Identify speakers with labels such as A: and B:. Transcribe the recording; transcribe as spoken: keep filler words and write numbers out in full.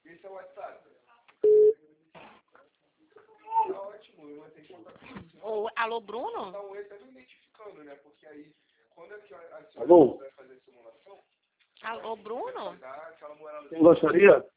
A: Esse é o WhatsApp. Tá ótimo, eu vou ter que contar com isso.
B: Ô, alô, Bruno?
A: Tá um oi, tá me identificando, né? Porque aí, quando é que a senhora
C: Alô?
A: vai fazer a simulação,
B: Alô, Bruno?
A: dá aquela moral.
C: Quem gostaria?